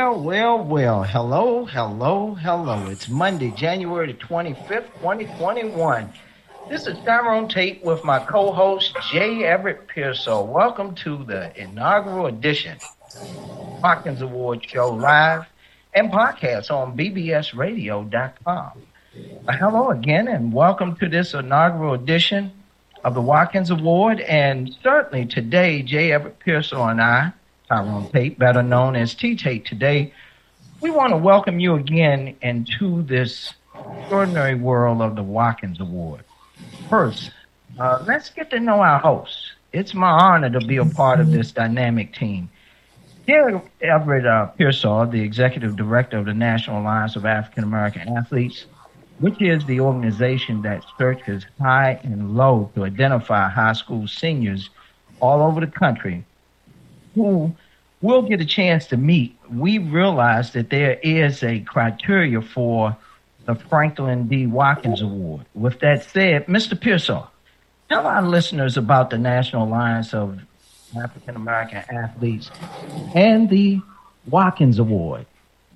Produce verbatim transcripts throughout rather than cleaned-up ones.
Well, well, well. Hello, hello, hello. It's Monday, January the twenty-fifth, twenty twenty-one. This is Tyrone Tate with my co-host, J. Everett Pearsall. Welcome to the inaugural edition of Watkins Award Show live and podcast on B B S radio dot com. Uh, hello again, and welcome to this inaugural edition of the Watkins Award. And certainly today, J. Everett Pearsall and I, Tyrone Tate, better known as T-Tate today, we want to welcome you again into this extraordinary world of the Watkins Award. First, uh, let's get to know our hosts. It's my honor to be a part of this dynamic team. J. Everett uh, Pearsall, the Executive Director of the National Alliance of African American Athletes, which is the organization that searches high and low to identify high school seniors all over the country who we'll get a chance to meet. We realize that there is a criteria for the Franklin D. Watkins Award. With that said, Mister Pearsall, tell our listeners about the National Alliance of African American Athletes and the Watkins Award.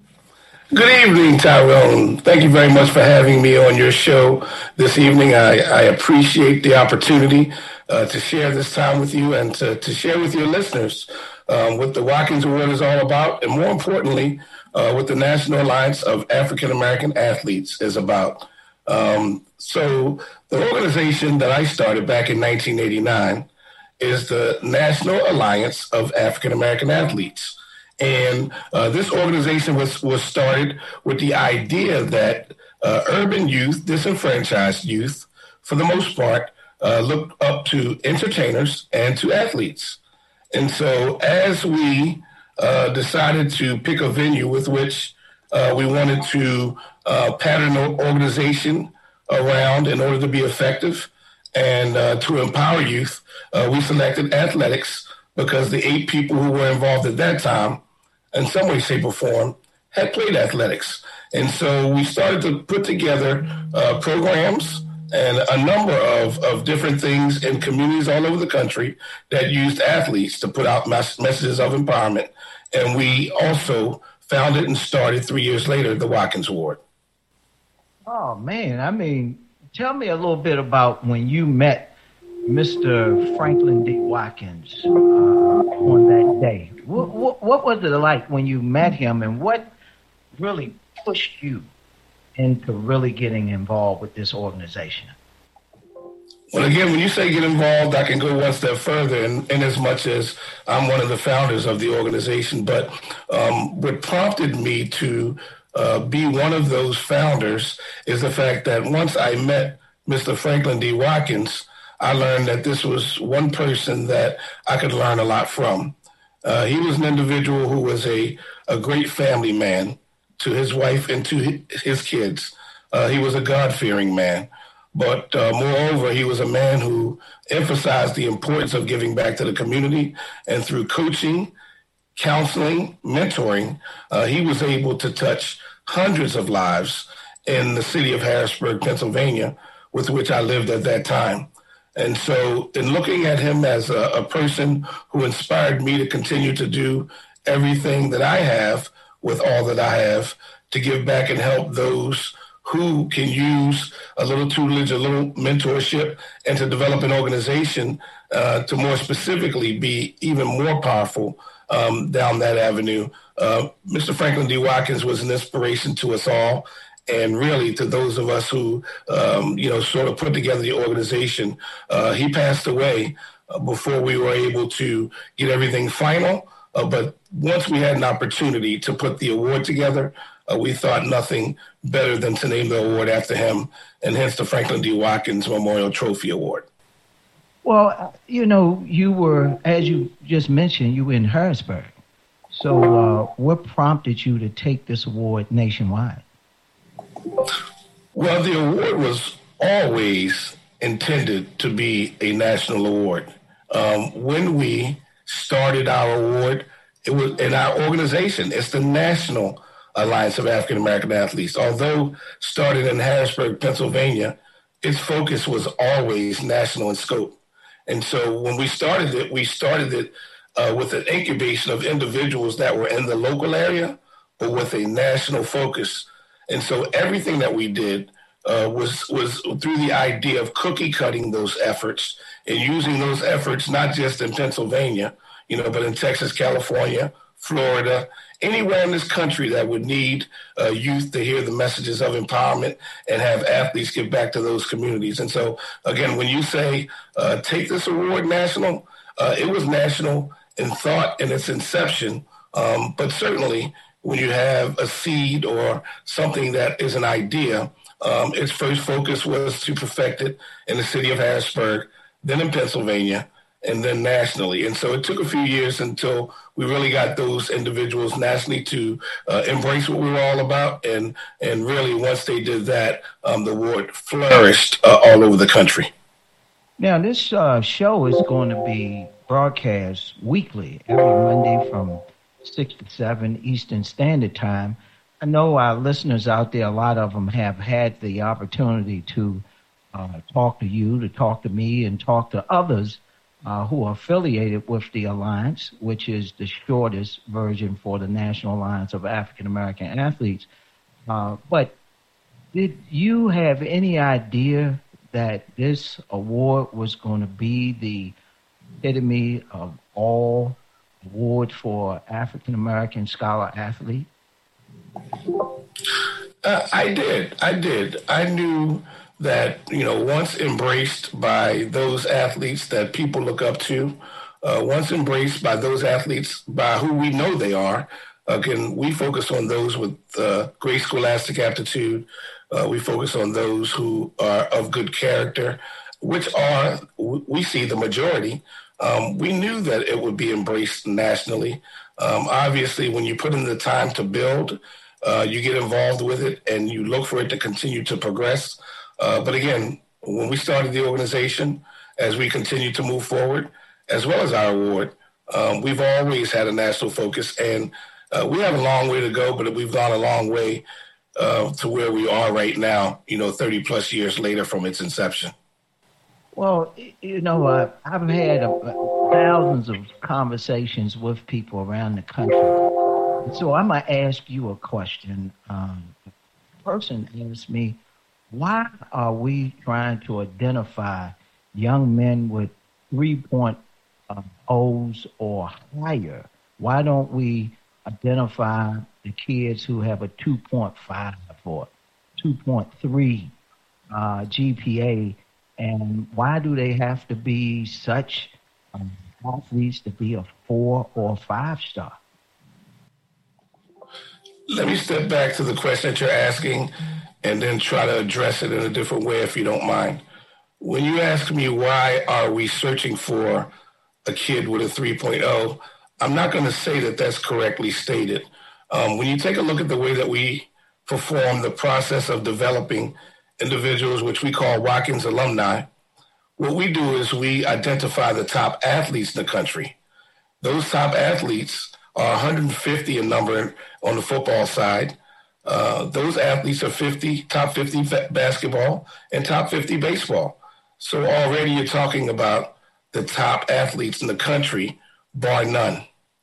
Good evening, Tyrone. Thank you very much for having me on your show this evening. I, I appreciate the opportunity uh, to share this time with you and to, to share with your listeners um, what the Watkins Award is all about, and more importantly, uh, what the National Alliance of African American Athletes is about. Um, so the organization that I started back in nineteen eighty-nine is the National Alliance of African American Athletes. And uh, this organization was, was started with the idea that uh, urban youth, disenfranchised youth, for the most part, uh, look up to entertainers and to athletes. And so as we uh, decided to pick a venue with which uh, we wanted to uh, pattern an organization around in order to be effective and uh, to empower youth, uh, we selected athletics because the eight people who were involved at that time, in some way, shape, or form, had played athletics. And so we started to put together uh, programs and a number of, of different things in communities all over the country that used athletes to put out mes- messages of empowerment. And we also founded and started three years later the Watkins Award. Oh, man. I mean, tell me a little bit about when you met Mister Franklin D. Watkins uh, on that day. What, what, what was it like when you met him, and what really pushed you into really getting involved with this organization? Well, again, when you say get involved, I can go one step further in, in as much as I'm one of the founders of the organization. But um, what prompted me to uh, be one of those founders is the fact that once I met Mister Franklin D. Watkins, I learned that this was one person that I could learn a lot from. Uh, he was an individual who was a, a great family man to his wife and to his kids. Uh, he was a God-fearing man. But uh, moreover, he was a man who emphasized the importance of giving back to the community. And through coaching, counseling, mentoring, uh, he was able to touch hundreds of lives in the city of Harrisburg, Pennsylvania, with which I lived at that time. And so in looking at him as a, a person who inspired me to continue to do everything that I have with all that I have to give back and help those who can use a little tutelage, a little mentorship, and to develop an organization uh, to more specifically be even more powerful um, down that avenue. Uh, Mister Franklin D. Watkins was an inspiration to us all. And really, to those of us who, um, you know, sort of put together the organization, uh, he passed away uh, before we were able to get everything final. Uh, but once we had an opportunity to put the award together, uh, we thought nothing better than to name the award after him, and hence the Franklin D. Watkins Memorial Trophy Award. Well, you know, you were, as you just mentioned, you were in Harrisburg. So uh, what prompted you to take this award nationwide? Well, the award was always intended to be a national award. Um, when we started our award, it was in our organization. It's the National Alliance of African American Athletes. Although started in Harrisburg, Pennsylvania, its focus was always national in scope. And so when we started it, we started it uh, with an incubation of individuals that were in the local area, but with a national focus. And so everything that we did uh, was was through the idea of cookie cutting those efforts and using those efforts not just in Pennsylvania, you know, but in Texas, California, Florida, anywhere in this country that would need uh, youth to hear the messages of empowerment and have athletes give back to those communities. And so, again, when you say uh, take this award national, uh, it was national in thought in its inception, um, but certainly when you have a seed or something that is an idea, um, its first focus was to perfect it in the city of Harrisburg, then in Pennsylvania, and then nationally. And so it took a few years until we really got those individuals nationally to uh, embrace what we were all about. And and really, once they did that, um, the award flourished uh, all over the country. Now, this uh, show is going to be broadcast weekly, every Monday from six to seven Eastern Standard Time. I know our listeners out there, a lot of them have had the opportunity to uh, talk to you, to talk to me, and talk to others uh, who are affiliated with the Alliance, which is the shortest version for the National Alliance of African American Athletes. Uh, but did you have any idea that this award was going to be the epitome of all awards for African American scholar athlete? Uh, I did. I did. I knew that, you know, once embraced by those athletes that people look up to, uh, once embraced by those athletes by who we know they are, again, we focus on those with uh, great scholastic aptitude. Uh, we focus on those who are of good character, which are, we see the majority. Um, we knew that it would be embraced nationally. Um, obviously, when you put in the time to build, uh, you get involved with it and you look for it to continue to progress. Uh, but again, when we started the organization, as we continue to move forward, as well as our award, um, we've always had a national focus. And uh, we have a long way to go, but we've gone a long way uh, to where we are right now, you know, thirty plus years later from its inception. Well, you know, uh, I've had uh, thousands of conversations with people around the country. So I'm going to ask you a question. Um, the person asked me, why are we trying to identify young men with three point ohs or higher? Why don't we identify the kids who have a two point five or two point three uh, G P A? And why do they have to be such um, athletes to be a four or five star? Let me step back to the question that you're asking and then try to address it in a different way, if you don't mind. When you ask me why are we searching for a kid with a three point oh, I'm not going to say that that's correctly stated. Um, when you take a look at the way that we perform the process of developing individuals, which we call Watkins alumni, what we do is we identify the top athletes in the country. Those top athletes are one hundred fifty in number on the football side. Uh, those athletes are fifty, top fifty basketball and top fifty baseball. So already you're talking about the top athletes in the country, bar none.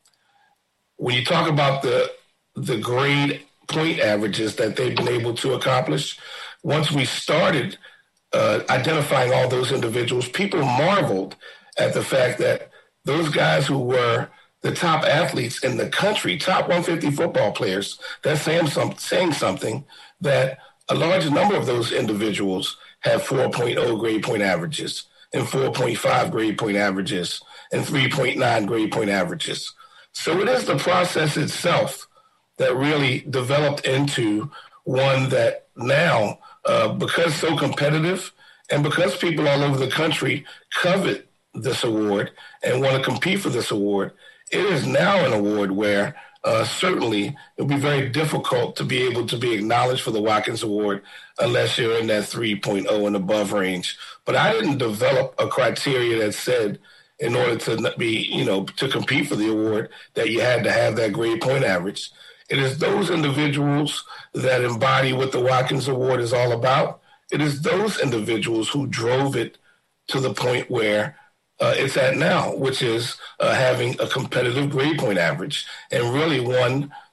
When you talk about the the grade point averages that they've been able to accomplish, once we started uh, identifying all those individuals, people marveled at the fact that those guys who were the top athletes in the country, top one hundred fifty football players, that's saying, some, saying something, that a large number of those individuals have four point oh grade point averages and four point five grade point averages and three point nine grade point averages. So it is the process itself that really developed into one that now, uh, because so competitive and because people all over the country covet this award and want to compete for this award, it is now an award where uh, certainly it'll be very difficult to be able to be acknowledged for the Watkins Award unless you're in that three point oh and above range. But I didn't develop a criteria that said in order to be, you know, to compete for the award that you had to have that grade point average. It is those individuals that embody what the Watkins Award is all about. It is those individuals who drove it to the point where uh, it's at now, which is uh, having a competitive grade point average, and really one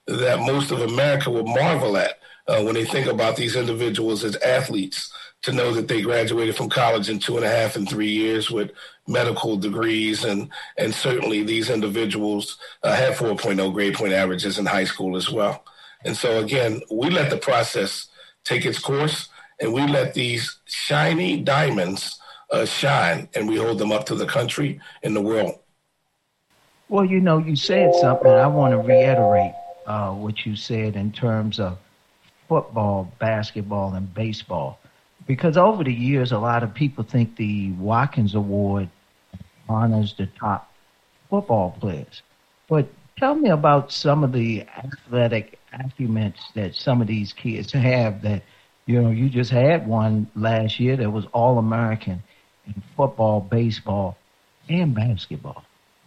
that most of America would marvel at uh, when they think about these individuals as athletes, to know that they graduated from college in two and a half and three years with medical degrees. And, and certainly these individuals uh, have four point oh grade point averages in high school as well. And so, again, we let the process take its course, and we let these shiny diamonds uh, shine, and we hold them up to the country and the world. Well, you know, you said something. I want to reiterate uh, what you said in terms of football, basketball, and baseball. Because over the years, a lot of people think the Watkins Award honors the top football players. But tell me about some of the athletic acumen that some of these kids have that, you know, you just had one last year that was All-American in football, baseball, and basketball.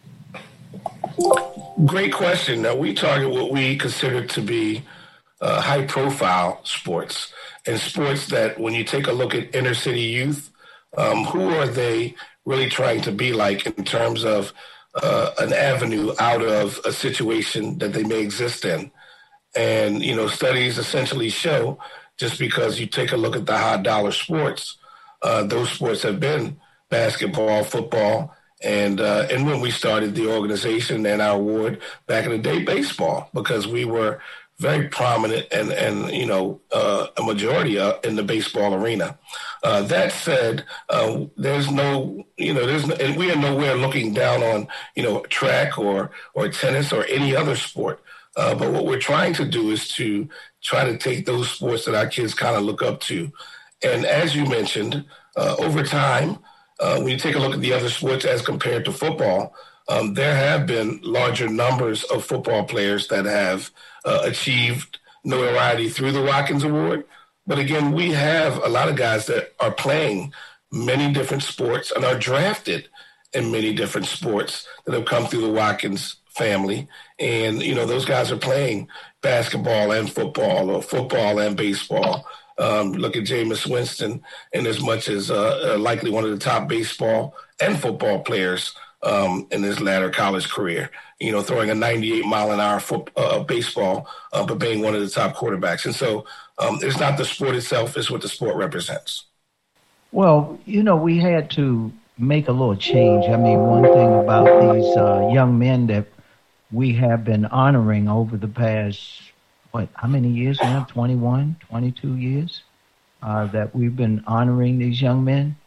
Great question. Now, we target what we consider to be uh, high-profile sports, and sports that when you take a look at inner-city youth, um, who are they really trying to be like in terms of uh, an avenue out of a situation that they may exist in? And, you know, studies essentially show, just because you take a look at the high-dollar sports, uh, those sports have been basketball, football, and uh, and when we started the organization and our award back in the day, baseball, because we were very prominent and, and you know, uh, a majority uh, in the baseball arena. Uh, that said, uh, there's no, you know, there's no, and we are nowhere looking down on, you know, track or or tennis or any other sport. Uh, but what we're trying to do is to try to take those sports that our kids kind of look up to. And as you mentioned, uh, over time, uh, when you take a look at the other sports as compared to football, um, there have been larger numbers of football players that have uh, achieved notoriety through the Watkins Award. But again, we have a lot of guys that are playing many different sports and are drafted in many different sports that have come through the Watkins family. And, you know, those guys are playing basketball and football, or football and baseball. Um, look at Jameis Winston, in as much as uh, likely one of the top baseball and football players um, in his latter college career, you know, throwing a ninety-eight mile an hour foot, uh, baseball, uh, but being one of the top quarterbacks. And so um, it's not the sport itself, it's what the sport represents. Well, you know, we had to make a little change. I mean, one thing about these uh, young men that we have been honoring over the past, what, how many years now? twenty-one, twenty-two years uh, that we've been honoring these young men.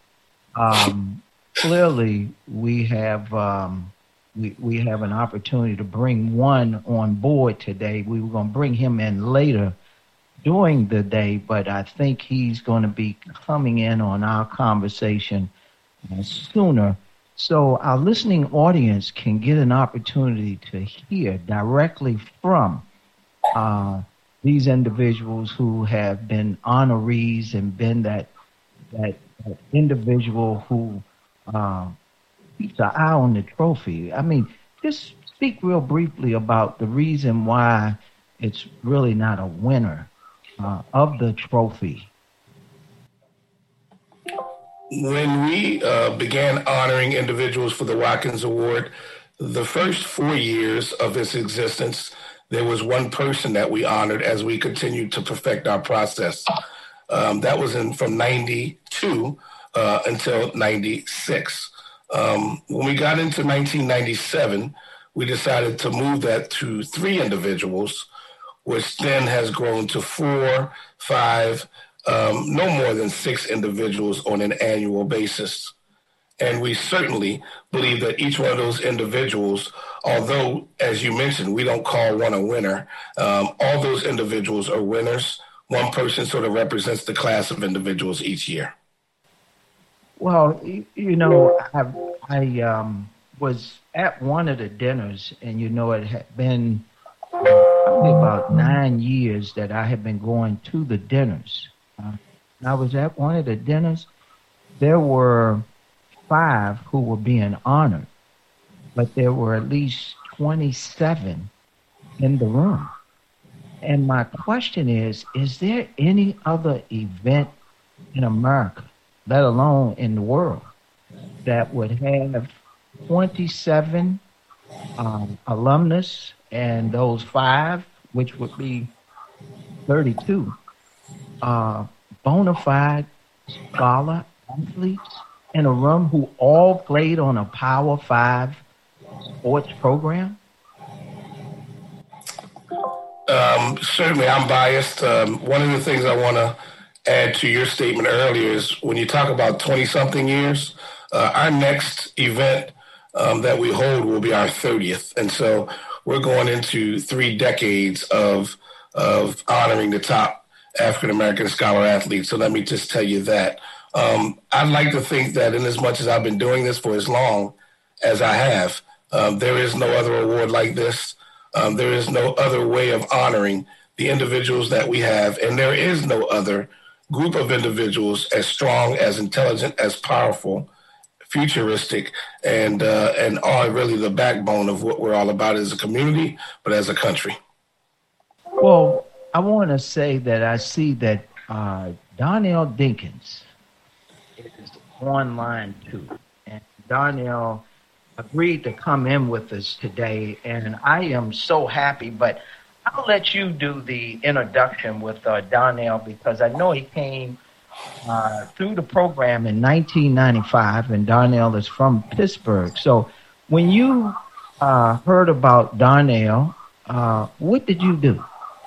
Um, clearly, we have um, we we have an opportunity to bring one on board today. We were going to bring him in later during the day, but I think he's going to be coming in on our conversation uh, sooner. So our listening audience can get an opportunity to hear directly from uh, these individuals who have been honorees and been that that, that individual who uh, keeps an eye on the trophy. I mean, just speak real briefly about the reason why it's really not a winner uh, of the trophy. When we uh, began honoring individuals for the Watkins Award, the first four years of its existence, there was one person that we honored as we continued to perfect our process. Um, that was in from ninety-two uh, until ninety-six. Um, when we got into nineteen ninety-seven, we decided to move that to three individuals, which then has grown to four, five, Um, no more than six individuals on an annual basis. And we certainly believe that each one of those individuals, although, as you mentioned, we don't call one a winner, um, all those individuals are winners. One person sort of represents the class of individuals each year. Well, you, you know, I, I um, was at one of the dinners, and, you know, it had been probably about nine years that I had been going to the dinners. Uh, I was at one of the dinners. There were five who were being honored, but there were at least twenty-seven in the room. And my question is, is there any other event in America, let alone in the world, that would have twenty-seven um, alumnus and those five which would be thirty-two, uh, bona fide scholar athletes in a room who all played on a Power Five sports program? Um, certainly, I'm biased. Um, one of the things I want to add to your statement earlier is when you talk about twenty-something years, uh, our next event um, that we hold will be our thirtieth. And so we're going into three decades of of honoring the top African-American scholar athletes. So let me just tell you that. Um, I'd like to think that in as much as I've been doing this for as long as I have, um, there is no other award like this. Um, there is no other way of honoring the individuals that we have. And there is no other group of individuals as strong, as intelligent, as powerful, futuristic, and uh, and are really the backbone of what we're all about as a community, but as a country. Well, I want to say that I see that uh, Darnell Dinkins is online too. And Darnell agreed to come in with us today, and I am so happy. But I'll let you do the introduction with uh, Darnell, because I know he came uh, through the program in nineteen ninety-five, and Darnell is from Pittsburgh. So when you uh, heard about Darnell, uh, what did you do?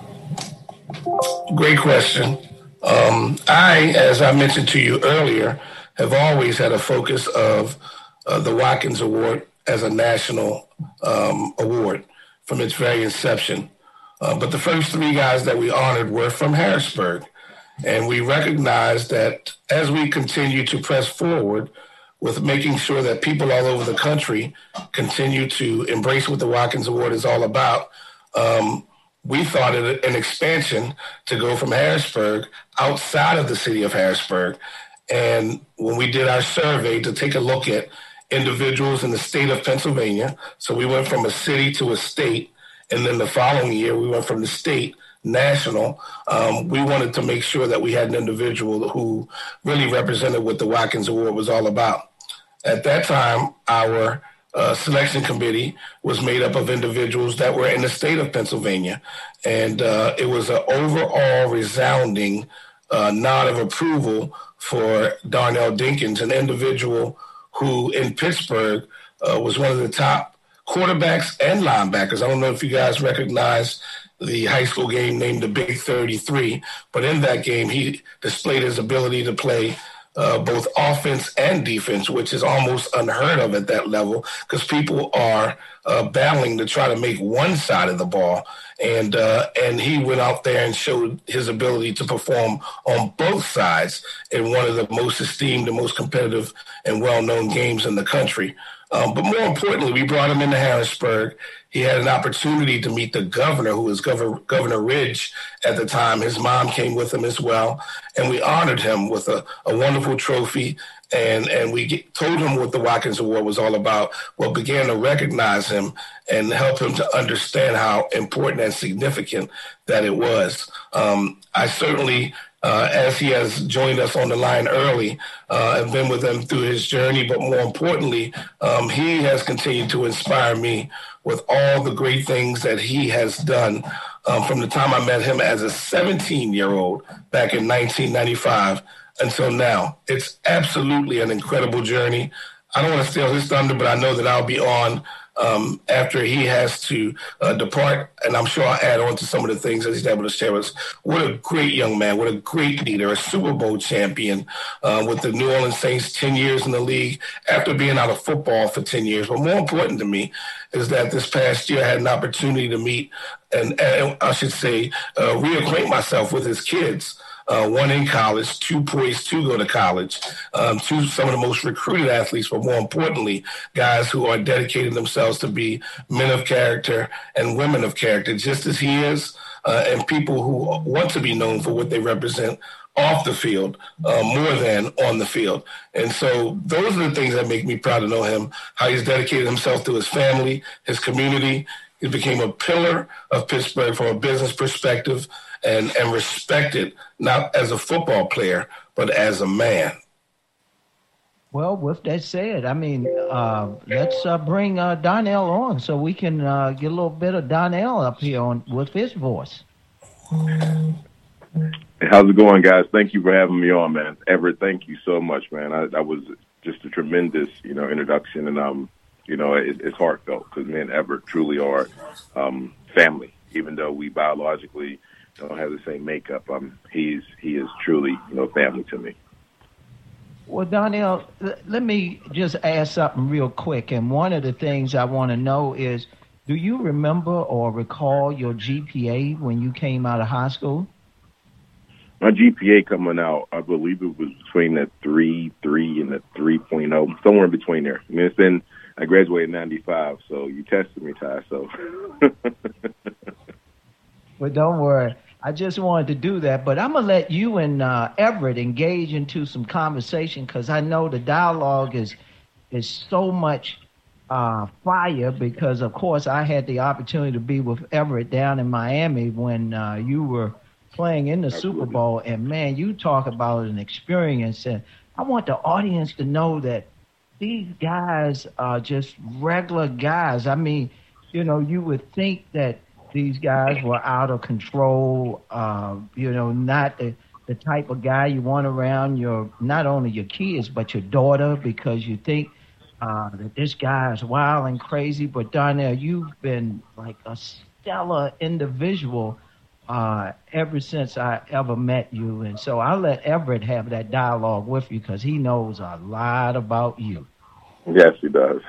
Great question. Um, I, as I mentioned to you earlier, have always had a focus of uh, the Watkins Award as a national um, award from its very inception. Uh, but the first three guys that we honored were from Harrisburg. And we recognized that as we continue to press forward with making sure that people all over the country continue to embrace what the Watkins Award is all about, um, we thought it an expansion to go from Harrisburg outside of the city of Harrisburg. And when we did our survey to take a look at individuals in the state of Pennsylvania, so we went from a city to a state, and then the following year we went from the state national. Um, we wanted to make sure that we had an individual who really represented what the Watkins Award was all about. At that time, our Uh, selection committee was made up of individuals that were in the state of Pennsylvania. And uh, it was an overall resounding uh, nod of approval for Darnell Dinkins, an individual who in Pittsburgh uh, was one of the top quarterbacks and linebackers. I don't know if you guys recognize the high school game named the Big thirty-three, but in that game, he displayed his ability to play Uh, both offense and defense, which is almost unheard of at that level because people are uh, battling to try to make one side of the ball. And uh, and he went out there and showed his ability to perform on both sides in one of the most esteemed and most competitive and well-known games in the country. Um, but more importantly, we brought him into Harrisburg. He had an opportunity to meet the governor, who was Governor, Governor Ridge at the time. His mom came with him as well. And we honored him with a, a wonderful trophy. And, and we get, told him what the Watkins Award was all about. Well, began to recognize him and help him to understand how important and significant that it was. Um, I certainly... Uh, as he has joined us on the line early uh, and been with him through his journey. But more importantly, um, he has continued to inspire me with all the great things that he has done um, from the time I met him as a seventeen-year-old back in nineteen ninety-five until now. It's absolutely an incredible journey. I don't want to steal his thunder, but I know that I'll be on Um, after he has to uh, depart, and I'm sure I'll add on to some of the things that he's able to share with us. What a great young man, what a great leader, a Super Bowl champion uh, with the New Orleans Saints, ten years in the league after being out of football for ten years. But more important to me is that this past year I had an opportunity to meet and, and I should say uh, reacquaint myself with his kids. Uh, one in college, two poised to go to college, um, two some of the most recruited athletes, but more importantly, guys who are dedicating themselves to be men of character and women of character, just as he is, uh, and people who want to be known for what they represent off the field uh, more than on the field. And so those are the things that make me proud to know him, how he's dedicated himself to his family, his community. He became a pillar of Pittsburgh from a business perspective, and, and respected not as a football player, but as a man. Well, with that said, I mean, uh, let's uh, bring uh, Donnell on so we can uh, get a little bit of Donnell up here on with his voice. How's it going, guys? Thank you for having me on, man. Everett, thank you so much, man. I, that was just a tremendous, you know, introduction, and um, you know, it, it's heartfelt because me and Everett truly are um, family, even though we biologically don't have the same makeup. Um, he's he is truly, you know, family to me. Well, Donnell, l- let me just ask something real quick. And one of the things I want to know is, do you remember or recall your G P A when you came out of high school? My G P A coming out, I believe it was between the three, three, and the three point oh, somewhere in between there. I mean, it's been, I graduated in ninety-five, so you tested me, Ty, so. Well, don't worry. I just wanted to do that, but I'm gonna let you and uh, Everett engage into some conversation because I know the dialogue is is so much uh, fire. Because of course I had the opportunity to be with Everett down in Miami when uh, you were playing in the Super Absolutely. Bowl, and man, you talk about an experience, and I want the audience to know that these guys are just regular guys. I mean, you know, you would think that these guys were out of control, uh, you know, not the, the type of guy you want around your, not only your kids, but your daughter, because you think uh, that this guy is wild and crazy. But Donnell, you've been like a stellar individual uh, ever since I ever met you. And so I'll let Everett have that dialogue with you because he knows a lot about you. Yes, he does.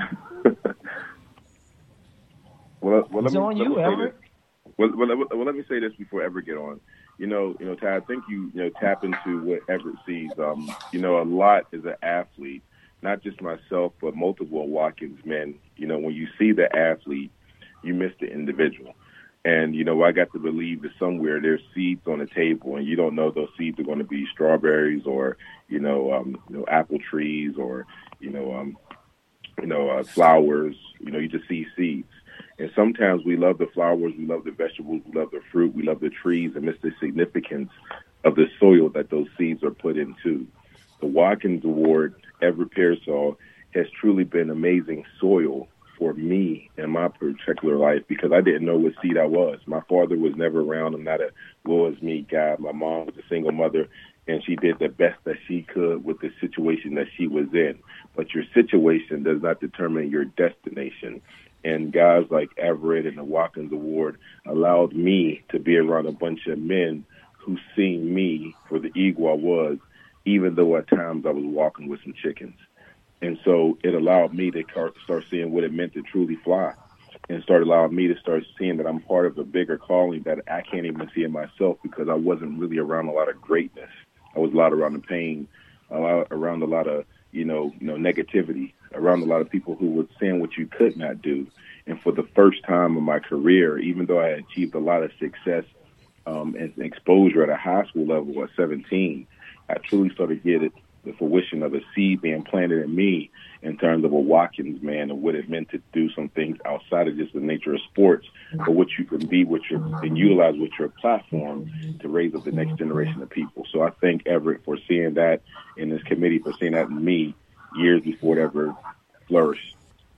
well, well, let It's me on let me you, say this. Everett. Well, well, well, well, let me say this before I ever get on. You know, you know, Ty, I think you, you know, tap into what Everett sees. Um, you know, a lot as an athlete, not just myself, but multiple Watkins men. You know, when you see the athlete, you miss the individual. And, you know, I got to believe that somewhere there's seeds on the table, and you don't know those seeds are going to be strawberries or, you know, um, you know, apple trees or, you know, um, you know, uh, flowers. You know, you just see seeds. And sometimes we love the flowers, we love the vegetables, we love the fruit, we love the trees, and miss the significance of the soil that those seeds are put into. The Watkins Award, Everett Pearsall, has truly been amazing soil for me in my particular life because I didn't know what seed I was. My father was never around. I'm not a woe is me guy. My mom was a single mother, and she did the best that she could with the situation that she was in. But your situation does not determine your destination. And guys like Everett and the Watkins Award allowed me to be around a bunch of men who seen me for the eagle I was, even though at times I was walking with some chickens. And so it allowed me to start seeing what it meant to truly fly, and started allowing me to start seeing that I'm part of a bigger calling that I can't even see in myself because I wasn't really around a lot of greatness. I was a lot around the pain, a lot around a lot of, you know, you know, negativity, around a lot of people who were saying what you could not do. And for the first time in my career, even though I had achieved a lot of success um, and exposure at a high school level at seventeen, I truly started getting the fruition of a seed being planted in me in terms of a Watkins man and what it meant to do some things outside of just the nature of sports, but what you can be with your and utilize with your platform to raise up the next generation of people. So I thank Everett for seeing that, in this committee for seeing that in me years before it ever flourished.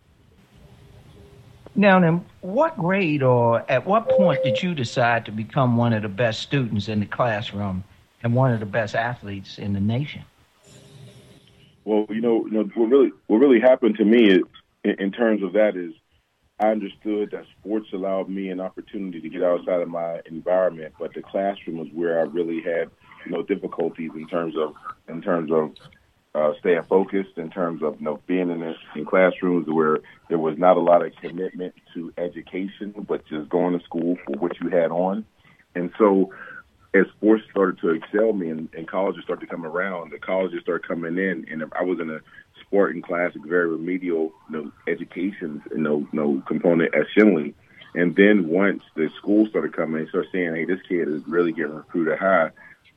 Now, then, what grade or at what point did you decide to become one of the best students in the classroom and one of the best athletes in the nation? Well, you know, you know what really what really happened to me is, in, in terms of that is I understood that sports allowed me an opportunity to get outside of my environment, but the classroom was where I really had, you know, difficulties in terms of in terms of uh, staying focused, in terms of, you know, being in, this, in classrooms where there was not a lot of commitment to education, but just going to school for what you had on. And so as sports started to excel me and, and colleges started to come around, the colleges started coming in, and I was in a sport and classic, very remedial, you know, education, you know, you know, component at Shinley. And then once the school started coming, they started saying, hey, this kid is really getting recruited high.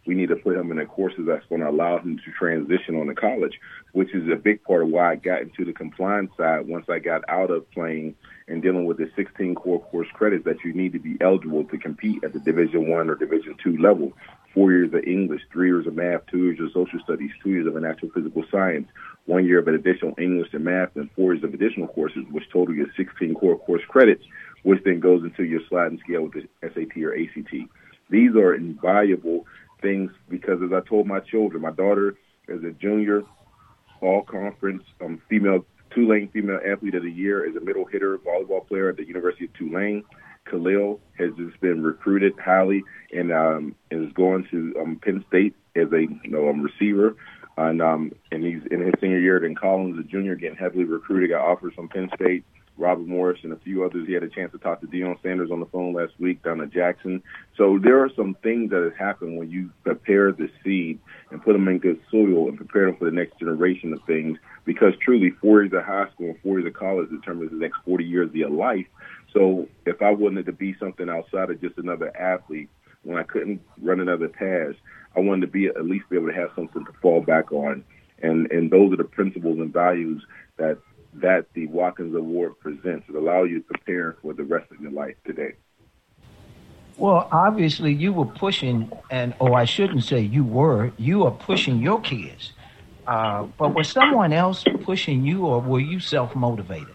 we need to put him in the courses that's going to allow him to transition on to college, which is a big part of why I got into the compliance side once I got out of playing and dealing with the sixteen core course credits that you need to be eligible to compete at the Division One or Division Two level. Four years of English, three years of math, two years of social studies, two years of a natural physical science, one year of an additional English and math, and four years of additional courses, which total your sixteen core course credits, which then goes into your sliding scale with the S A T or A C T. These are invaluable things because, as I told my children, my daughter is a junior all-conference um, female Tulane Female Athlete of the Year, is a middle hitter volleyball player at the University of Tulane. Khalil has just been recruited highly and um, is going to um, Penn State as a you know um, receiver. And um, and he's in his senior year. Then Collins, a junior, getting heavily recruited, got offers from Penn State. Robert Morris and a few others. He had a chance to talk to Deion Sanders on the phone last week down at Jackson. So there are some things that have happened when you prepare the seed and put them in good soil and prepare them for the next generation of things, because truly four years of high school and four years of college determines the next forty years of your life. So if I wanted to be something outside of just another athlete, when I couldn't run another pass, I wanted to be at least be able to have something to fall back on. And, and those are the principles and values that that the Watkins Award presents. It allows you to prepare for the rest of your life today. Well, obviously you were pushing, and oh, I shouldn't say you were, you are pushing your kids. Uh, but was someone else pushing you, or were you self-motivated?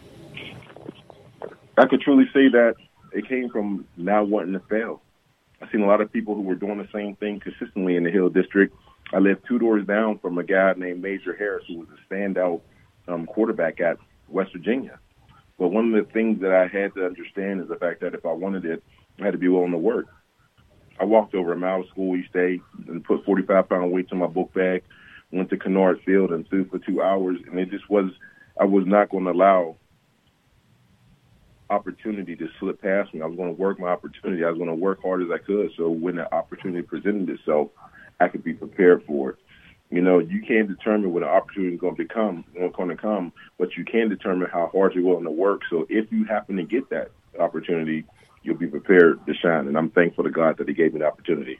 I could truly say that it came from not wanting to fail. I've seen a lot of people who were doing the same thing consistently in the Hill District. I lived two doors down from a guy named Major Harris, who was a standout Um, quarterback at West Virginia. But one of the things that I had to understand is the fact that if I wanted it, I had to be willing to work. I walked over a mile to school each day and put forty-five pound weights in my book bag, went to Kennard Field and threw for two hours. And it just was, I was not going to allow opportunity to slip past me. I was going to work my opportunity. I was going to work hard as I could. So when the opportunity presented itself, I could be prepared for it. You know, you can't determine when an opportunity is going to become, going to come, but you can determine how hard you're willing to work. So if you happen to get that opportunity, you'll be prepared to shine. And I'm thankful to God that He gave me the opportunity.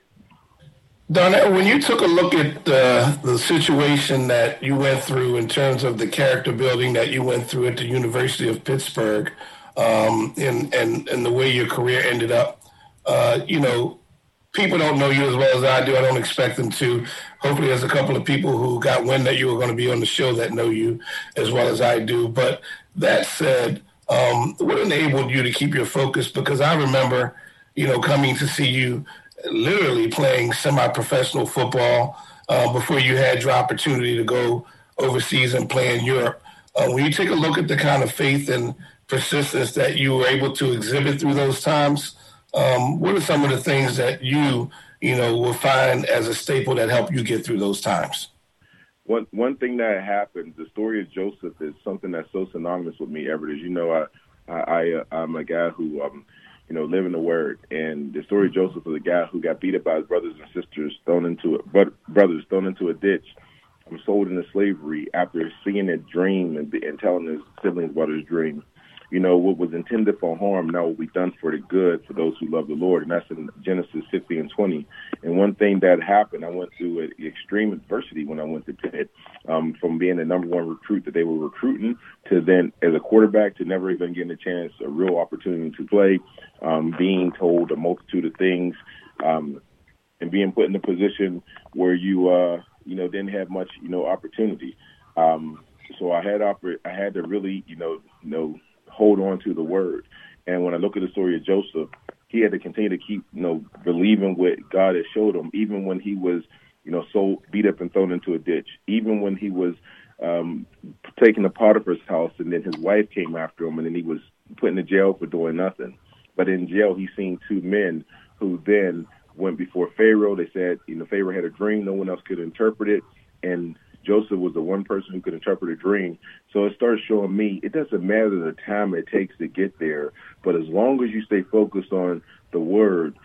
Donnell, when you took a look at uh, the situation that you went through in terms of the character building that you went through at the University of Pittsburgh, um, and, and, and the way your career ended up, uh, you know, people don't know you as well as I do. I don't expect them to. Hopefully there's a couple of people who got wind that you were going to be on the show that know you as well as I do. But that said, um, what enabled you to keep your focus? Because I remember, you know, coming to see you literally playing semi-professional football uh, before you had your opportunity to go overseas and play in Europe. Uh, when you take a look at the kind of faith and persistence that you were able to exhibit through those times, Um, what are some of the things that you, you know, will find as a staple that help you get through those times? One one thing that happened, the story of Joseph is something that's so synonymous with me, Everett. As you know, I, I, I uh, I'm a guy who, um, you know, live in the Word, and the story of Joseph is a guy who got beat up by his brothers and sisters, thrown into it, brothers thrown into a ditch, um, sold into slavery after seeing a dream and, and telling his siblings about his dream. You know, what was intended for harm now will be done for the good for those who love the Lord. And that's in Genesis fifty and twenty. And one thing that happened, I went through an extreme adversity when I went to Pitt, um, from being the number one recruit that they were recruiting to then as a quarterback to never even getting a chance, a real opportunity to play, um, being told a multitude of things, um, and being put in a position where you, uh, you know, didn't have much, you know, opportunity. Um, so I had, oper- I had to really, you know, you know, hold on to the word. And when I look at the story of Joseph, he had to continue to keep, you know, believing what God had showed him, even when he was, you know, so beat up and thrown into a ditch, even when he was um, taken to Potiphar's house and then his wife came after him and then he was put in jail for doing nothing. But in jail, he seen two men who then went before Pharaoh. They said, you know, Pharaoh had a dream. No one else could interpret it. And Joseph was the one person who could interpret a dream. So it started showing me it doesn't matter the time it takes to get there, but as long as you stay focused on the word,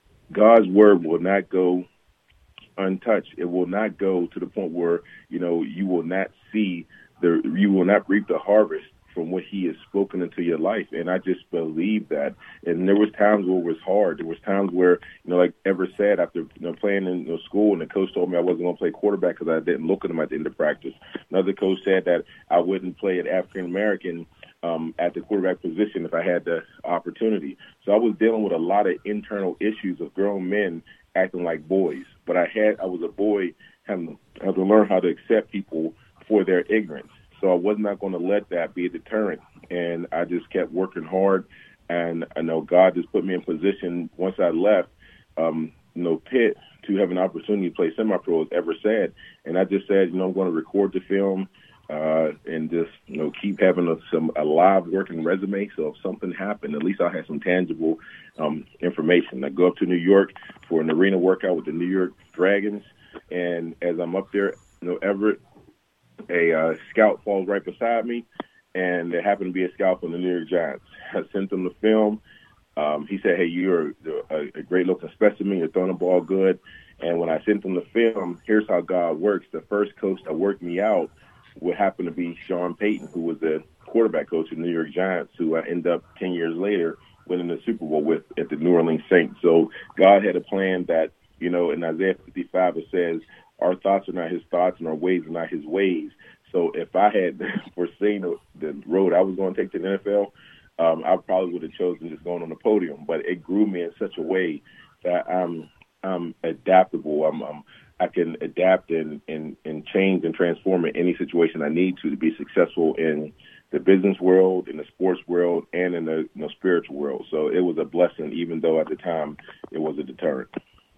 God's word will not go untouched. It will not go to the point where, you know, you will not see the, you will not reap the harvest from what he has spoken into your life. And I just believe that. And there was times where it was hard. There was times where, you know, like Everett said, after you know, playing in you know, school, and the coach told me I wasn't going to play quarterback because I didn't look at him at the end of practice. Another coach said that I wouldn't play at African-American um, at the quarterback position if I had the opportunity. So I was dealing with a lot of internal issues of grown men acting like boys. But I had, I was a boy having, having to learn how to accept people for their ignorance. So I was not going to let that be a deterrent. And I just kept working hard. And I know God just put me in position once I left, um, you know, Pitt, to have an opportunity to play semi-pro, as Ever said. And I just said, you know, I'm going to record the film uh, and just, you know, keep having a, some a live working resume. So if something happened, at least I'll have some tangible um, information. I go up to New York for an arena workout with the New York Dragons. And as I'm up there, you know, Everett, a uh, scout falls right beside me, and there happened to be a scout from the New York Giants. I sent him the film. Um, he said, hey, you're a, a great-looking specimen. You're throwing the ball good. And when I sent him the film, here's how God works. The first coach that worked me out would happen to be Sean Payton, who was the quarterback coach of the New York Giants, who I ended up ten years later winning the Super Bowl with at the New Orleans Saints. So God had a plan that, you know, in Isaiah fifty-five, it says, our thoughts are not his thoughts and our ways are not his ways. So if I had foreseen the, the road I was going to take to the N F L, um, I probably would have chosen just going on the podium. But it grew me in such a way that I'm I'm adaptable. I'm, I'm I can adapt and, and, and change and transform in any situation I need to to be successful in the business world, in the sports world, and in the you know, spiritual world. So it was a blessing, even though at the time it was a deterrent.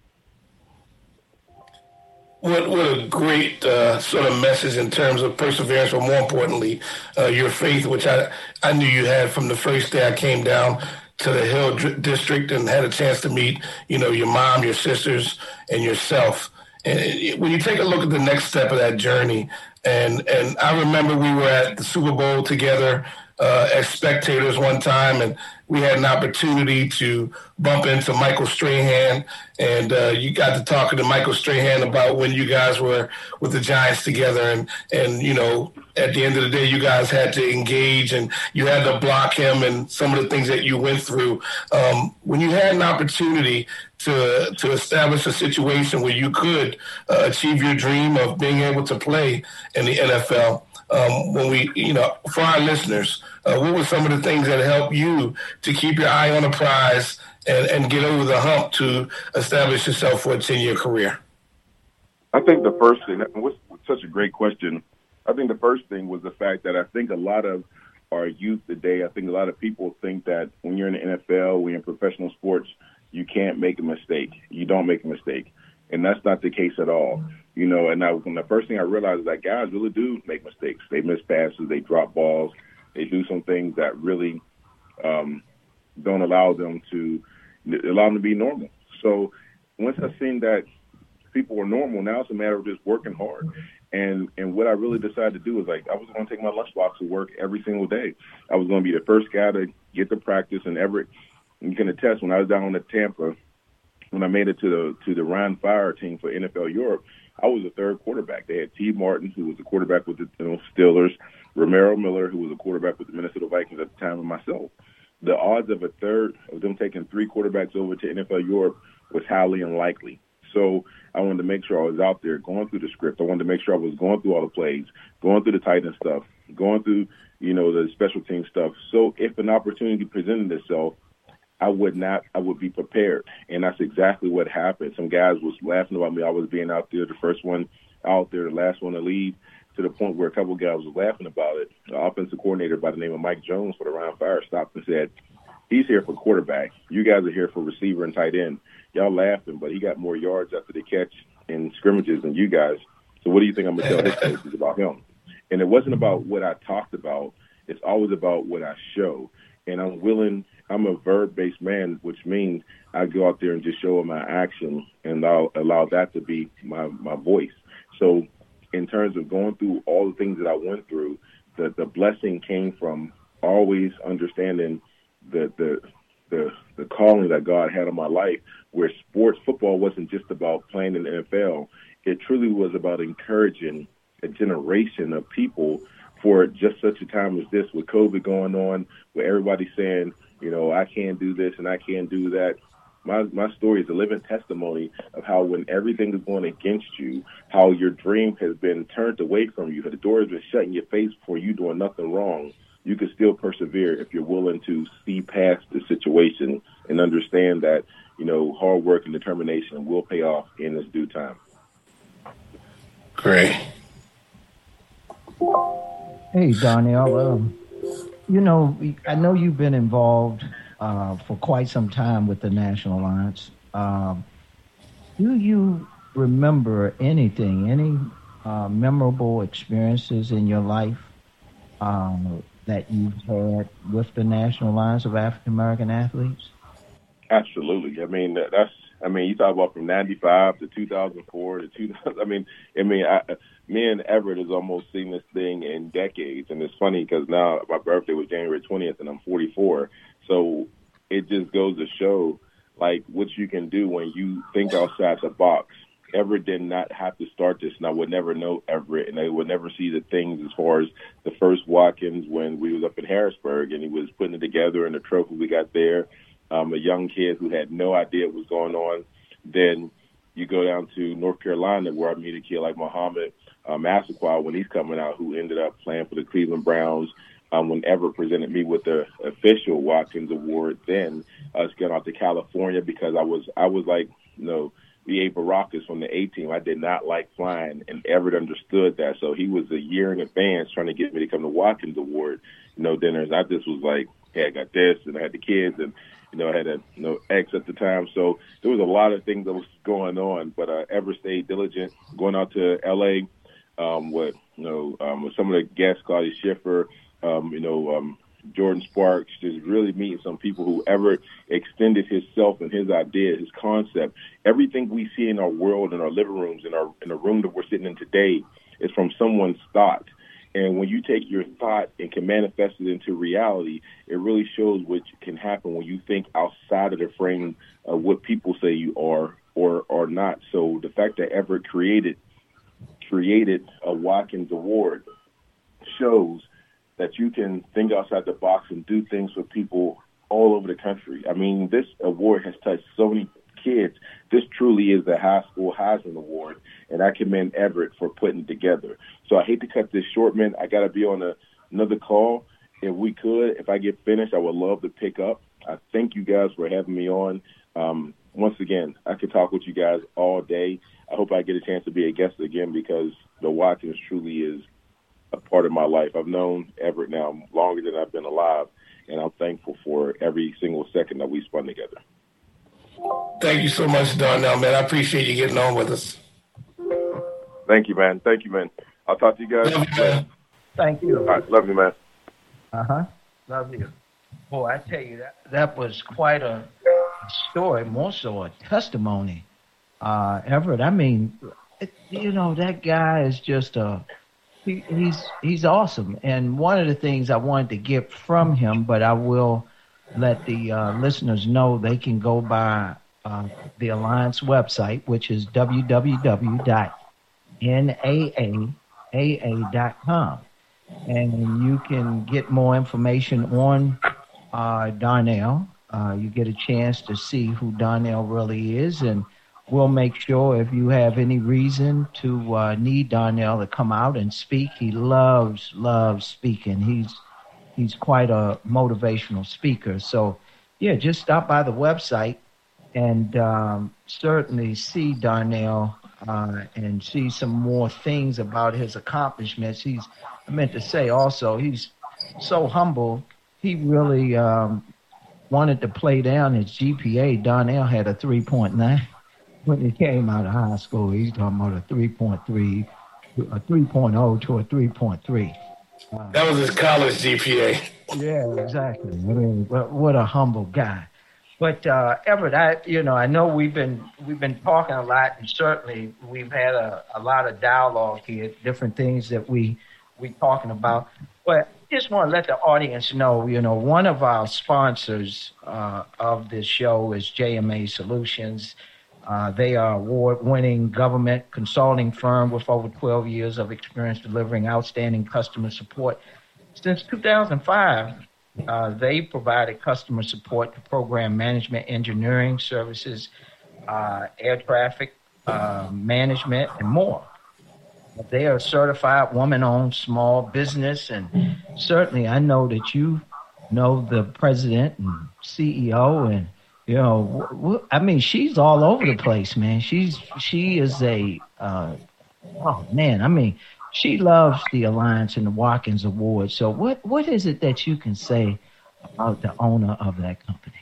What, what a great uh, sort of message in terms of perseverance, but more importantly, uh, your faith, which I, I knew you had from the first day I came down to the Hill District and had a chance to meet, you know, your mom, your sisters, and yourself. And it, when you take a look at the next step of that journey, and and I remember we were at the Super Bowl together uh, as spectators one time, and we had an opportunity to bump into Michael Strahan, and uh, you got to talking to Michael Strahan about when you guys were with the Giants together, and and you know, at the end of the day, you guys had to engage, and you had to block him, and some of the things that you went through. Um, when you had an opportunity to to establish a situation where you could uh, achieve your dream of being able to play in the N F L, um, when we, you know, for our listeners, uh, what were some of the things that helped you to keep your eye on the prize and, and get over the hump to establish yourself for a ten-year career? I think the first thing, what's such a great question, I think the first thing was the fact that I think a lot of our youth today, I think a lot of people think that when you're in the N F L, when you're in professional sports, you can't make a mistake. You don't make a mistake. And that's not the case at all. You know, and I, when the first thing I realized is that guys really do make mistakes. They miss passes, they drop balls, they do some things that really um, don't allow them to allow them to be normal. So once I seen that people were normal, now it's a matter of just working hard. And and what I really decided to do was, like, I was going to take my lunchbox to work every single day. I was going to be the first guy to get to practice. And Everett, you can attest, when I was down in Tampa, when I made it to the to the Ryan Fire team for N F L Europe, I was the third quarterback. They had T. Martin, who was the quarterback with the you know, Steelers, Romero Miller, who was a quarterback with the Minnesota Vikings at the time, and myself. The odds of a third of them taking three quarterbacks over to N F L Europe was highly unlikely. So I wanted to make sure I was out there going through the script. I wanted to make sure I was going through all the plays, going through the tight end stuff, going through, you know, the special team stuff. So if an opportunity presented itself, I would not, I would be prepared. And that's exactly what happened. Some guys was laughing about me. I was being out there, the first one out there, the last one to leave, to the point where a couple of guys was laughing about it. The offensive coordinator by the name of Mike Jones for the Ryan Fire stopped and said, he's here for quarterback. You guys are here for receiver and tight end. Y'all laughing, but he got more yards after the catch in scrimmages than you guys. So what do you think I'm going to tell his coaches about him? And it wasn't about what I talked about. It's always about what I show. And I'm willing, I'm a verb-based man, which means I go out there and just show my action and allow, allow that to be my, my voice. So in terms of going through all the things that I went through, the, the blessing came from always understanding the, the the the calling that God had on my life, where sports football wasn't just about playing in the N F L. It truly was about encouraging a generation of people for just such a time as this, with COVID going on, with everybody saying, you know, I can't do this and I can't do that. My my story is a living testimony of how when everything is going against you, how your dream has been turned away from you, how the door has been shut in your face for you doing nothing wrong, you can still persevere if you're willing to see past the situation and understand that, you know, hard work and determination will pay off in its due time. Great. Hey, Darnell, um, you know, I know you've been involved uh, for quite some time with the National Alliance. Um, do you remember anything, any uh, memorable experiences in your life um, that you've had with the National Alliance of African American Athletes? Absolutely. I mean, that's, I mean, you talk about from ninety-five to two thousand four to two thousand. I mean, I mean, I, me and Everett has almost seen this thing in decades. And it's funny because now my birthday was January twentieth and I'm forty-four. So it just goes to show, like, what you can do when you think outside the box. Everett did not have to start this, and I would never know Everett, and I would never see the things as far as the first Watkins when we was up in Harrisburg, and he was putting it together, and the trophy we got there. Um, a young kid who had no idea what was going on. Then you go down to North Carolina where I meet a kid like Muhammad uh, Massaquoi when he's coming out, who ended up playing for the Cleveland Browns. Um, when Everett presented me with the official Watkins Award, then I was going out to California because I was I was like, you know, B A Baracus from the A-team. I did not like flying, and Everett understood that. So he was a year in advance trying to get me to come to Watkins Award, you know, dinners. I just was like, hey, I got this, and I had the kids, and you know, I had a you know, ex at the time. So there was a lot of things that was going on, but uh, Everett stayed diligent, going out to L A um, with, you know, um, with some of the guests, Claudia Schiffer, um, you know, um, Jordan Sparks, just really meeting some people who ever extended himself and his idea, his concept. Everything we see in our world, in our living rooms, in our in the room that we're sitting in today is from someone's thought. And when you take your thought and can manifest it into reality, it really shows what can happen when you think outside of the frame of what people say you are or are not. So the fact that Everett created created a Watkins Award shows that you can think outside the box and do things for people all over the country. I mean, this award has touched so many kids. This truly is the high school Heisman Award, and I commend Everett for putting it together. So I hate to cut this short, man. I got to be on a, another call. If we could, if I get finished, I would love to pick up. I thank you guys for having me on. Um, once again, I could talk with you guys all day. I hope I get a chance to be a guest again because the Watkins truly is a part of my life. I've known Everett now longer than I've been alive, and I'm thankful for every single second that we spent together. Thank you so much, Darnell, man. I appreciate you getting on with us. Thank you, man. Thank you, man. I'll talk to you guys. Love you, man. Thank you. All right. Love you, man. Uh-huh. Love you. Boy, I tell you, that, that was quite a story, more so a testimony. Uh, Everett, I mean, it, you know, that guy is just a, he, he's, he's awesome. And one of the things I wanted to get from him, but I will let the uh, listeners know they can go by uh, the Alliance website, which is w w w dot n a a a a dot com. And you can get more information on uh, Darnell. Uh, you get a chance to see who Darnell really is, and we'll make sure if you have any reason to uh, need Darnell to come out and speak. He loves, loves speaking. He's he's quite a motivational speaker. So, yeah, just stop by the website and um, certainly see Darnell uh, and see some more things about his accomplishments. He's, I meant to say also, he's so humble. He really um, wanted to play down his G P A. Darnell had a three point nine when he came out of high school. He's talking about a three point three, a three point oh to a three point three. Uh, that was his college G P A. Yeah, exactly. I mean, what, what a humble guy. But uh, Everett, I you know I know we've been we've been talking a lot, and certainly we've had a, a lot of dialogue here, different things that we we talking about. But just want to let the audience know, you know, one of our sponsors uh, of this show is J M A Solutions. Uh, they are award-winning government consulting firm with over twelve years of experience delivering outstanding customer support. Since two thousand five, uh, they provided customer support to program management, engineering services, uh, air traffic uh, management, and more. They are a certified woman-owned small business, and certainly I know that you know the president and C E O, and you know, w- w- I mean, she's all over the place, man. She's she is a uh, oh man, I mean, she loves the Alliance and the Watkins Award. So, what what is it that you can say about the owner of that company?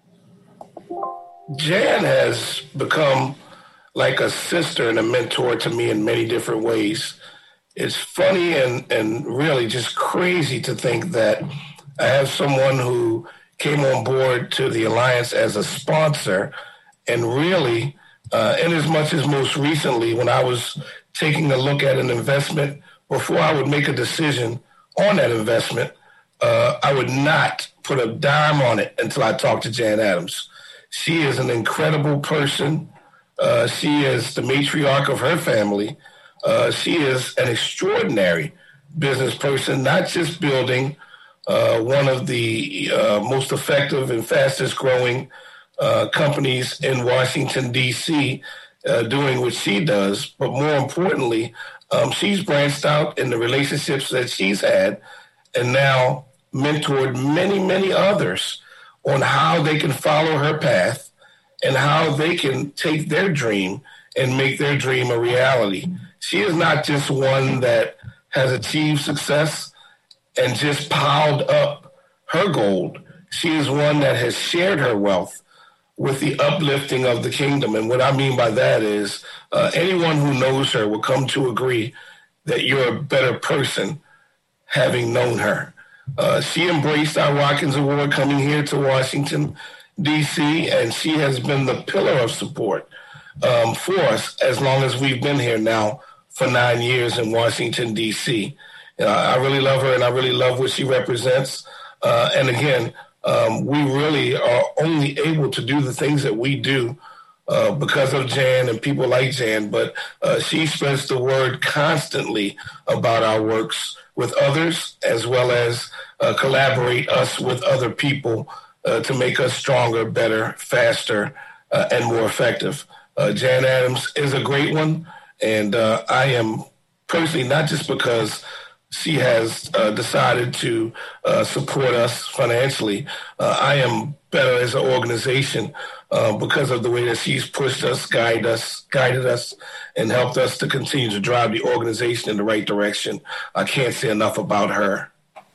Jan has become like a sister and a mentor to me in many different ways. It's funny and, and really just crazy to think that I have someone who came on board to the Alliance as a sponsor, and really, uh, in as much as most recently when I was taking a look at an investment, before I would make a decision on that investment, uh, I would not put a dime on it until I talked to Jan Adams. She is an incredible person. Uh, she is the matriarch of her family. Uh, she is an extraordinary business person, not just building uh, one of the uh, most effective and fastest growing uh, companies in Washington, D C, uh, doing what she does, but more importantly, um, she's branched out in the relationships that she's had and now mentored many, many others on how they can follow her path and how they can take their dream and make their dream a reality. She is not just one that has achieved success and just piled up her gold. She is one that has shared her wealth with the uplifting of the kingdom. And what I mean by that is uh, anyone who knows her will come to agree that you're a better person having known her. Uh, she embraced our Watkins Award coming here to Washington, D C, and she has been the pillar of support um, for us as long as we've been here now for nine years in Washington, D C. Uh, I really love her, and I really love what she represents. Uh, and again, um, we really are only able to do the things that we do uh, because of Jan and people like Jan, but uh, she spreads the word constantly about our works with others, as well as uh, collaborate us with other people uh, to make us stronger, better, faster, uh, and more effective. Uh, Jan Adams is a great one, and uh, I am personally, not just because she has uh, decided to uh, support us financially, uh, I am better as an organization uh, because of the way that she's pushed us, guided us, guided us, and helped us to continue to drive the organization in the right direction. I can't say enough about her.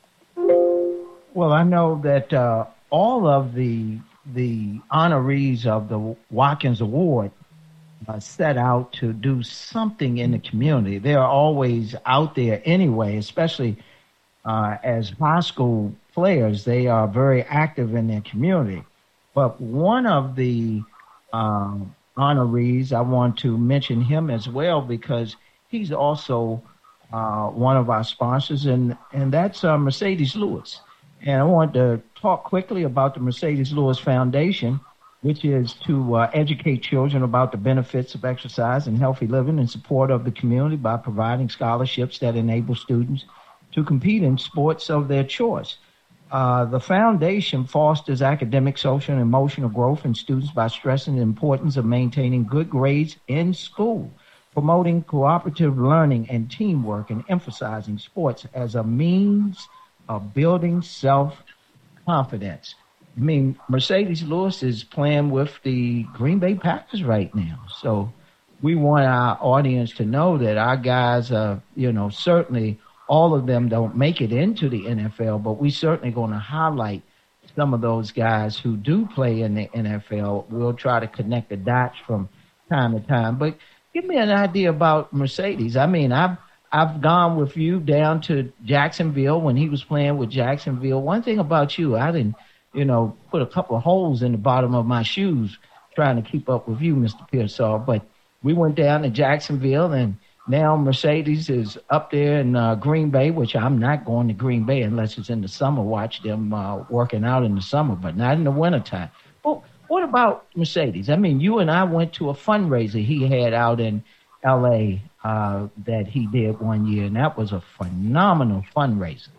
Well, I know that uh, all of the the honorees of the Watkins Award uh, set out to do something in the community. They're always out there anyway, especially uh, as high school players. They are very active in their community. But one of the um, honorees, I want to mention him as well because he's also uh, one of our sponsors, and, and that's uh, Mercedes Lewis. And I want to talk quickly about the Mercedes Lewis Foundation, which is to uh, educate children about the benefits of exercise and healthy living in support of the community by providing scholarships that enable students to compete in sports of their choice. Uh, the foundation fosters academic, social, and emotional growth in students by stressing the importance of maintaining good grades in school, promoting cooperative learning and teamwork, and emphasizing sports as a means of building self-confidence. I mean, Mercedes Lewis is playing with the Green Bay Packers right now. So we want our audience to know that our guys are, you know, certainly all of them don't make it into the N F L, but we certainly going to highlight some of those guys who do play in the N F L. We'll try to connect the dots from time to time. But give me an idea about Mercedes. I mean, I've I've gone with you down to Jacksonville when he was playing with Jacksonville. One thing about you, I didn't, you know, put a couple of holes in the bottom of my shoes trying to keep up with you, Mister Pearsall. But we went down to Jacksonville, and now Mercedes is up there in uh, Green Bay, which I'm not going to Green Bay unless it's in the summer. Watch them uh, working out in the summer, but not in the wintertime. But What about Mercedes? I mean, you and I went to a fundraiser he had out in L A uh, that he did one year, and that was a phenomenal fundraiser.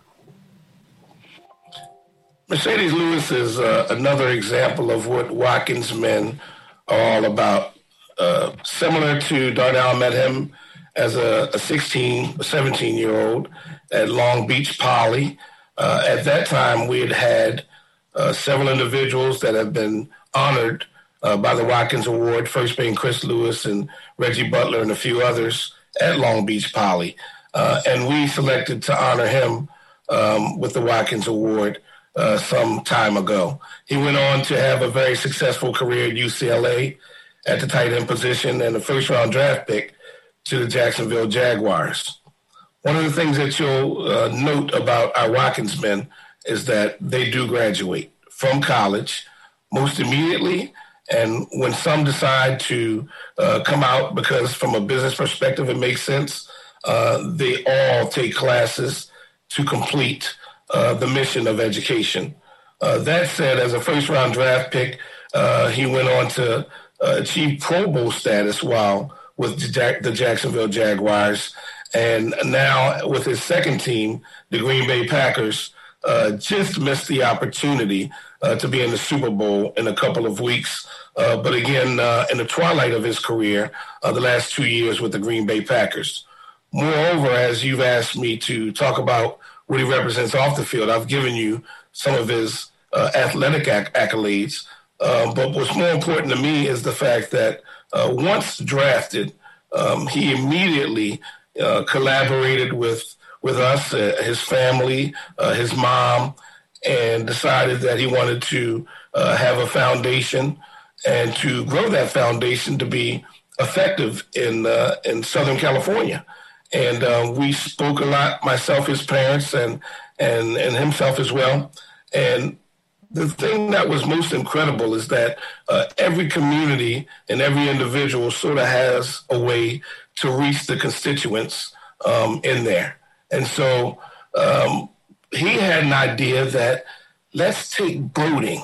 Mercedes Lewis is uh, another example of what Watkins men are all about. Uh, similar to Darnell, I met him as a, a sixteen, seventeen-year-old at Long Beach Poly. Uh, at that time, we had had uh, several individuals that have been honored uh, by the Watkins Award, first being Chris Lewis and Reggie Butler and a few others at Long Beach Poly. Uh, and we selected to honor him um, with the Watkins Award uh, some time ago. He went on to have a very successful career at U C L A at the tight end position and a first-round draft pick to the Jacksonville Jaguars. One of the things that you'll uh, note about our Watkins men is that they do graduate from college most immediately, and when some decide to uh, come out because from a business perspective it makes sense, uh, they all take classes to complete uh, the mission of education. Uh, that said, as a first-round draft pick, uh, he went on to uh, achieve Pro Bowl status while with the, Jack- the Jacksonville Jaguars, and now with his second team, the Green Bay Packers, uh, just missed the opportunity uh, to be in the Super Bowl in a couple of weeks. Uh, but again, uh, in the twilight of his career, uh, the last two years with the Green Bay Packers. Moreover, as you've asked me to talk about what he represents off the field, I've given you some of his uh, athletic acc- accolades. Uh, but what's more important to me is the fact that uh, once drafted, um, he immediately uh, collaborated with with us, uh, his family, uh, his mom, and decided that he wanted to uh, have a foundation and to grow that foundation to be effective in uh, in Southern California. And uh, we spoke a lot, myself, his parents, and and and himself as well. And the thing that was most incredible is that uh, every community and every individual sort of has a way to reach the constituents um, in there. And so um, he had an idea that let's take boating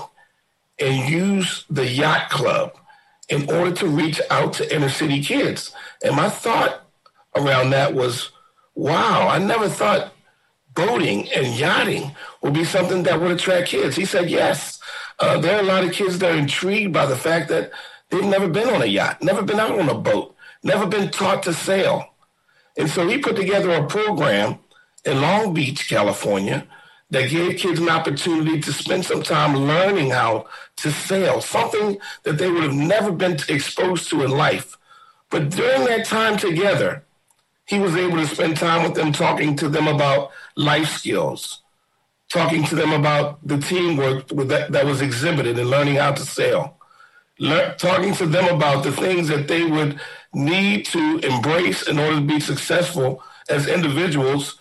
and use the yacht club in order to reach out to inner city kids. And my thought around that was, wow, I never thought boating and yachting would be something that would attract kids. He said, yes, uh, there are a lot of kids that are intrigued by the fact that they've never been on a yacht, never been out on a boat, never been taught to sail. And so he put together a program in Long Beach, California, that gave kids an opportunity to spend some time learning how to sail, something that they would have never been exposed to in life. But during that time together, he was able to spend time with them, talking to them about life skills, talking to them about the teamwork that, that was exhibited in learning how to sail, Le- talking to them about the things that they would need to embrace in order to be successful as individuals,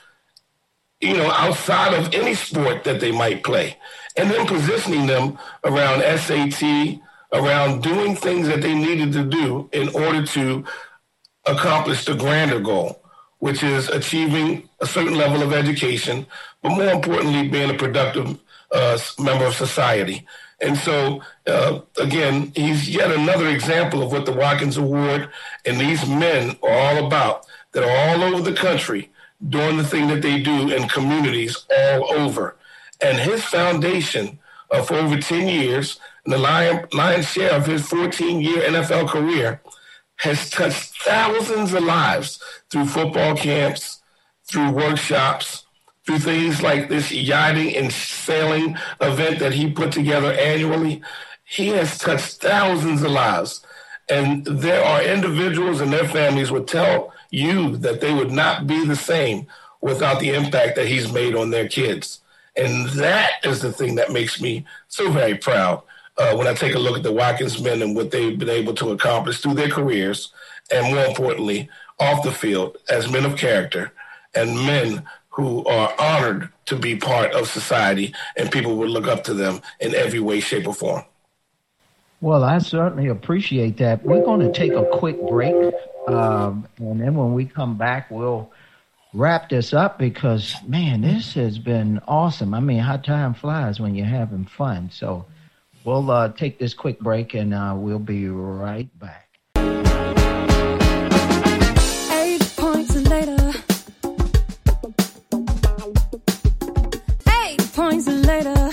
you know, outside of any sport that they might play, and then positioning them around S A T, around doing things that they needed to do in order to accomplish the grander goal, which is achieving a certain level of education, but more importantly, being a productive uh, member of society. And so, uh, again, he's yet another example of what the Watkins Award and these men are all about, that are all over the country doing the thing that they do in communities all over. And his foundation uh, for over ten years, and the lion, lion's share of his fourteen-year N F L career, has touched thousands of lives through football camps, through workshops, through things like this yachting and sailing event that he put together annually. He has touched thousands of lives. And there are individuals and their families would tell you that they would not be the same without the impact that he's made on their kids. And that is the thing that makes me so very proud uh, when I take a look at the Watkins men and what they've been able to accomplish through their careers, and more importantly, off the field as men of character and men who are honored to be part of society, and people would look up to them in every way, shape, or form. Well, I certainly appreciate that. We're going to take a quick break, um, and then when we come back, we'll wrap this up because, man, this has been awesome. I mean, how time flies when you're having fun. So We'll uh, take this quick break, and uh, we'll be right back. Eight points later. Eight points later.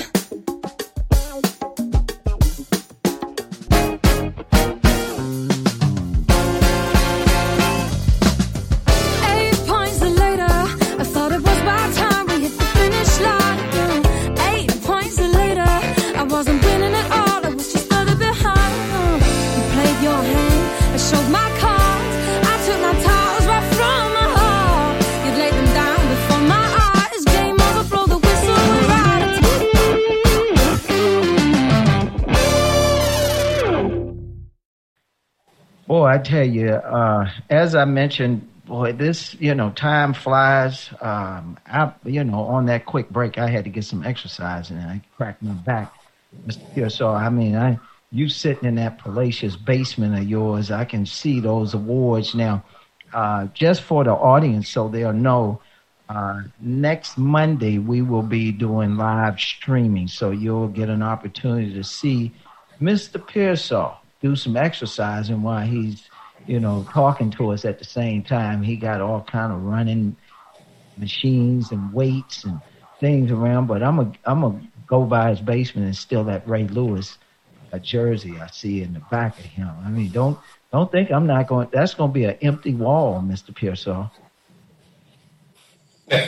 Boy, I tell you, uh, as I mentioned, boy, this, you know, time flies. Um, I, you know, on that quick break, I had to get some exercise, and I cracked my back, Mister Pearsall. I mean, I you sitting in that palatial basement of yours, I can see those awards now. Uh, just for the audience, so they'll know, uh, next Monday we will be doing live streaming, so you'll get an opportunity to see Mister Pearsall do some exercising while he's, you know, talking to us at the same time. He got all kind of running machines and weights and things around, but I'm a, I'm a go by his basement and steal that Ray Lewis uh, jersey I see in the back of him. I mean, don't, don't think I'm not going, that's going to be an empty wall, Mister Pearsall. I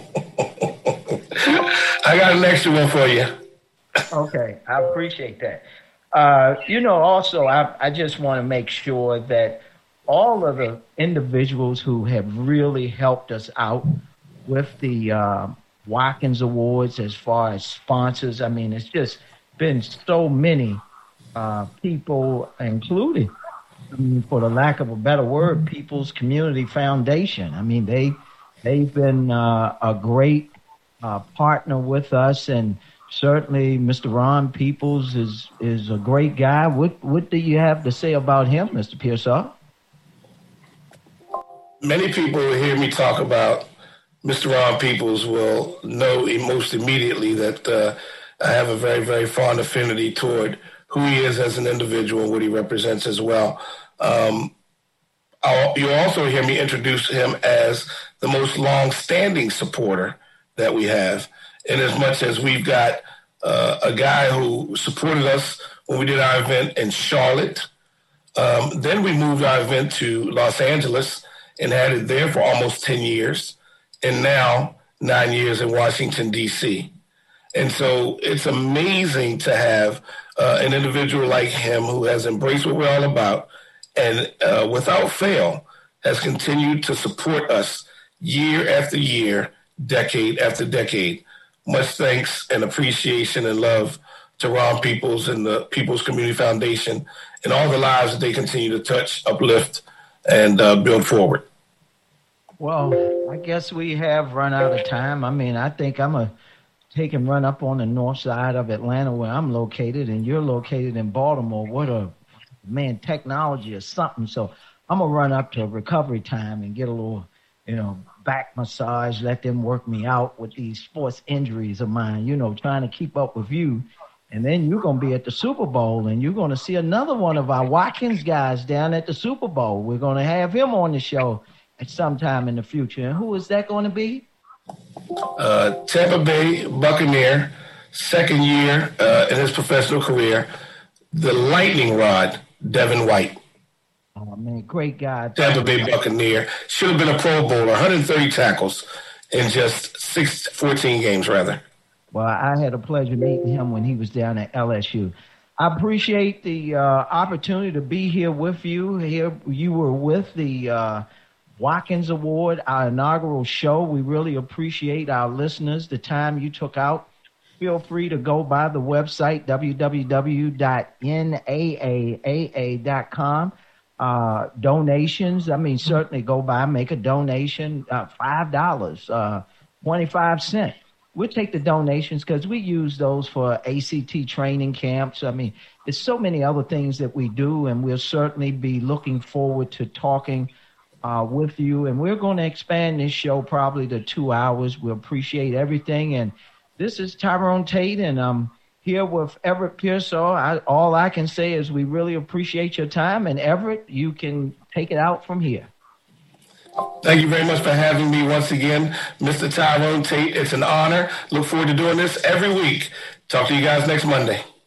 got an extra one for you. Okay, I appreciate that. Uh, you know, also, I, I just want to make sure that all of the individuals who have really helped us out with the uh, Watkins Awards as far as sponsors, I mean, it's just been so many uh, people included, I mean, for the lack of a better word, People's Community Foundation. I mean, they, they've been uh, a great uh, partner with us, and certainly, Mister Ron Peoples is is a great guy. What what do you have to say about him, Mister Pearsall? Many people who hear me talk about Mister Ron Peoples will know most immediately that uh, I have a very, very fond affinity toward who he is as an individual and what he represents as well. Um, I'll, you'll also hear me introduce him as the most long-standing supporter that we have, in as much as we've got uh, a guy who supported us when we did our event in Charlotte. Um, then we moved our event to Los Angeles and had it there for almost ten years. And now nine years in Washington, D C. And so it's amazing to have uh, an individual like him who has embraced what we're all about and uh, without fail has continued to support us year after year, decade after decade. Much thanks and appreciation and love to Ron Peoples and the People's Community Foundation and all the lives that they continue to touch, uplift, and uh, build forward. Well, I guess we have run out of time. I mean, I think I'm going to take and run up on the north side of Atlanta where I'm located, and you're located in Baltimore. What a, man, technology is something. So I'm going to run up to recovery time and get a little, you know, back massage, let them work me out with these sports injuries of mine, you know, trying to keep up with you. And then you're going to be at the Super Bowl, and you're going to see another one of our Watkins guys down at the Super Bowl. We're going to have him on the show at some time in the future. And who is that going to be? Uh, Tampa Bay Buccaneer, second year uh, in his professional career, the lightning rod, Devin White. Oh, man, great guy. Tampa Bay Buccaneer. Should have been a Pro Bowler, one hundred thirty tackles in just six, fourteen games, rather. Well, I had a pleasure meeting him when he was down at L S U. I appreciate the uh, opportunity to be here with you. Here, you were with the uh, Watkins Award, our inaugural show. We really appreciate our listeners, the time you took out. Feel free to go by the website, w w w dot n a a a a dot com. Uh, donations, I mean, certainly go by, make a donation, uh, five dollars, uh, twenty-five cents. We'll take the donations because we use those for A C T training camps. I mean, there's so many other things that we do, and we'll certainly be looking forward to talking uh, with you. And we're going to expand this show probably to two hours. We appreciate everything. And this is Tyrone Tate, and I'm here with Everett Pearsall. I, all I can say is we really appreciate your time. And Everett, you can take it out from here. Thank you very much for having me once again, Mister Tyrone Tate. It's an honor. Look forward to doing this every week. Talk to you guys next Monday.